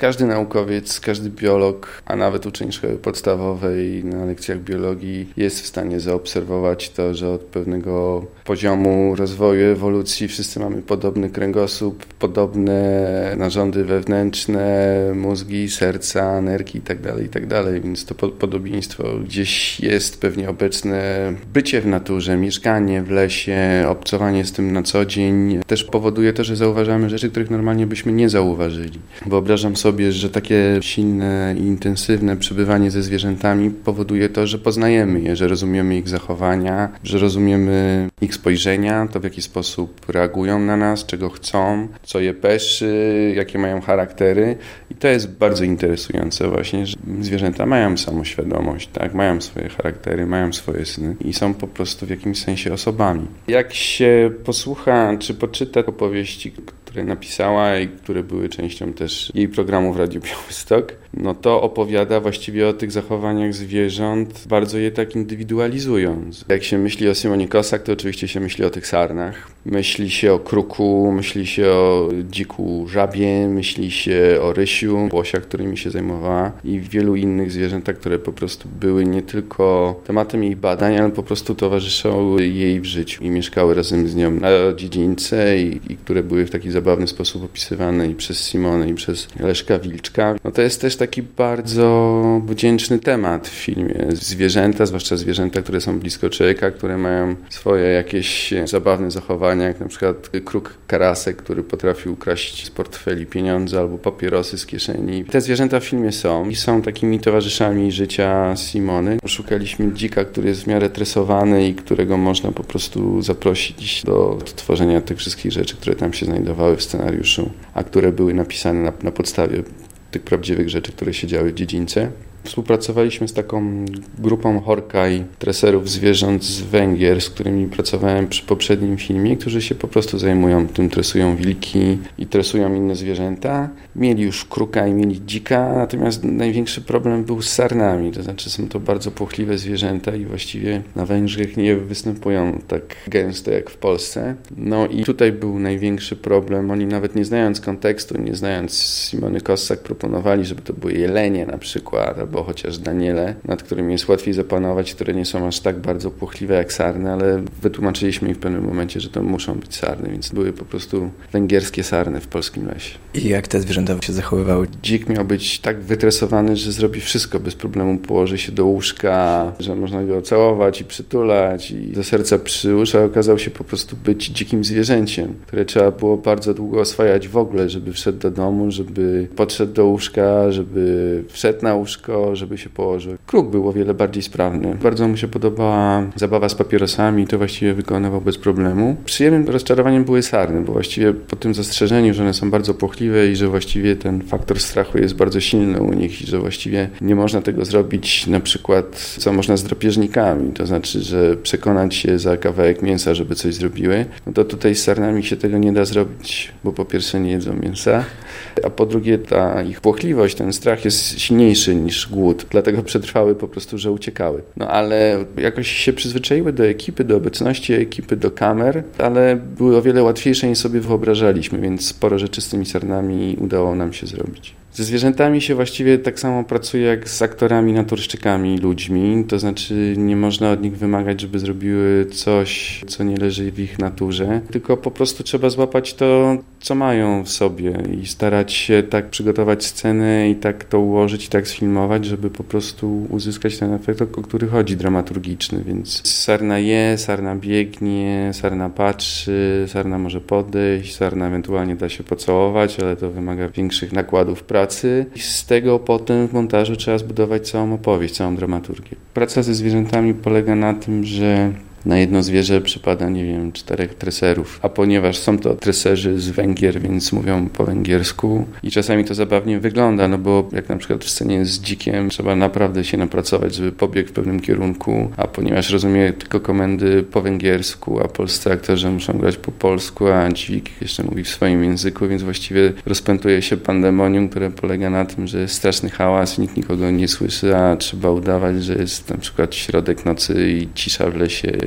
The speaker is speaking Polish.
każdy naukowiec, każdy biolog, a nawet uczeń szkoły podstawowej na lekcjach biologii jest w stanie zaobserwować to, że od pewnego poziomu rozwoju, ewolucji wszyscy mamy podobny kręgosłup, podobne narządy wewnętrzne, mózgi, serca, nerki itd., więc to podobieństwo gdzieś jest pewnie obecne. Bycie w naturze, mieszkanie w lesie, obcowanie z tym na co dzień też powoduje to, że zauważamy rzeczy, których normalnie byśmy nie zauważyli. Wyobrażam sobie, że takie silne i intensywne przebywanie ze zwierzętami powoduje to, że poznajemy je, że rozumiemy ich zachowania, że rozumiemy ich spojrzenia, to w jaki sposób reagują na nas, czego chcą, co je peszy, jakie mają charaktery. I to jest bardzo interesujące właśnie, że zwierzęta mają samoświadomość, tak? Mają swoje charaktery, mają swoje sny i są po prostu w jakimś sensie osobami. Jak się posłucha czy poczyta opowieści, które napisała i które były częścią też jej programu w Radiu Białystok, no to opowiada właściwie o tych zachowaniach zwierząt, bardzo je tak indywidualizując. Jak się myśli o Simonie Kossak, to oczywiście się myśli o tych sarnach. Myśli się o kruku, myśli się o dziku żabie, myśli się o rysiu, łosiach, którymi się zajmowała i wielu innych zwierzętach, które po prostu były nie tylko tematem jej badań, ale po prostu towarzyszyły jej w życiu i mieszkały razem z nią na dziedzińce i które były w taki zabawny sposób opisywane i przez Simonę, i przez Leszka Wilczka. No to jest też taki bardzo wdzięczny temat w filmie. Zwierzęta, zwłaszcza zwierzęta, które są blisko człowieka, które mają swoje jakieś zabawne zachowania, jak na przykład kruk Karasek, który potrafił ukraść z portfeli pieniądze albo papierosy z kieszeni. Te zwierzęta w filmie są i są takimi towarzyszami życia Simony. Szukaliśmy dzika, który jest w miarę tresowany i którego można po prostu zaprosić do odtworzenia tych wszystkich rzeczy, które tam się znajdowały w scenariuszu, a które były napisane na podstawie tych prawdziwych rzeczy, które się działy w dziedzińce. Współpracowaliśmy z taką grupą Horkaj, treserów zwierząt z Węgier, z którymi pracowałem przy poprzednim filmie, którzy się po prostu zajmują tym, tresują wilki i tresują inne zwierzęta. Mieli już kruka i mieli dzika, natomiast największy problem był z sarnami, to znaczy są to bardzo płochliwe zwierzęta i właściwie na Węgrzech nie występują tak gęsto jak w Polsce. No i tutaj był największy problem. Oni nawet nie znając kontekstu, nie znając Simony Kossak, proponowali, żeby to były jelenie na przykład, albo chociaż daniele, nad którymi jest łatwiej zapanować, które nie są aż tak bardzo płochliwe jak sarny, ale wytłumaczyliśmy im w pewnym momencie, że to muszą być sarny, więc były po prostu węgierskie sarny w polskim lesie. I jak te zwierzęta się zachowywały? Dzik miał być tak wytresowany, że zrobi wszystko bez problemu, położy się do łóżka, że można go całować i przytulać i do serca przyłóż, a okazał się po prostu być dzikim zwierzęciem, które trzeba było bardzo długo oswajać w ogóle, żeby wszedł do domu, żeby podszedł do łóżka, żeby wszedł na łóżko, żeby się położył. Kruk był o wiele bardziej sprawny. Bardzo mu się podobała zabawa z papierosami, to właściwie wykonywał bez problemu. Przyjemnym rozczarowaniem były sarny, bo właściwie po tym zastrzeżeniu, że one są bardzo płochliwe i że właściwie ten faktor strachu jest bardzo silny u nich i że właściwie nie można tego zrobić na przykład, co można z drapieżnikami, to znaczy, że przekonać się za kawałek mięsa, żeby coś zrobiły, no to tutaj z sarnami się tego nie da zrobić, bo po pierwsze nie jedzą mięsa, a po drugie ta ich płochliwość, ten strach jest silniejszy niż głód, dlatego przetrwały po prostu, że uciekały. No ale jakoś się przyzwyczaiły do ekipy, do obecności ekipy, do kamer, ale były o wiele łatwiejsze niż sobie wyobrażaliśmy, więc sporo rzeczy z tymi sarnami udało nam się zrobić. Ze zwierzętami się właściwie tak samo pracuje jak z aktorami, naturszczykami, ludźmi. To znaczy nie można od nich wymagać, żeby zrobiły coś, co nie leży w ich naturze, tylko po prostu trzeba złapać to, co mają w sobie i starać się tak przygotować scenę i tak to ułożyć i tak sfilmować, żeby po prostu uzyskać ten efekt, o który chodzi, dramaturgiczny. Więc sarna je, sarna biegnie, sarna patrzy, sarna może podejść, sarna ewentualnie da się pocałować, ale to wymaga większych nakładów pracy. I z tego potem w montażu trzeba zbudować całą opowieść, całą dramaturgię. Praca ze zwierzętami polega na tym, że na jedno zwierzę przypada, 4 treserów. A ponieważ są to treserzy z Węgier, więc mówią po węgiersku i czasami to zabawnie wygląda, no bo jak na przykład w scenie z dzikiem trzeba naprawdę się napracować, żeby pobiegł w pewnym kierunku, a ponieważ rozumie tylko komendy po węgiersku, a polscy aktorzy muszą grać po polsku, a dźwig jeszcze mówi w swoim języku, więc właściwie rozpętuje się pandemonium, które polega na tym, że jest straszny hałas, nikt nikogo nie słyszy, a trzeba udawać, że jest na przykład środek nocy i cisza w lesie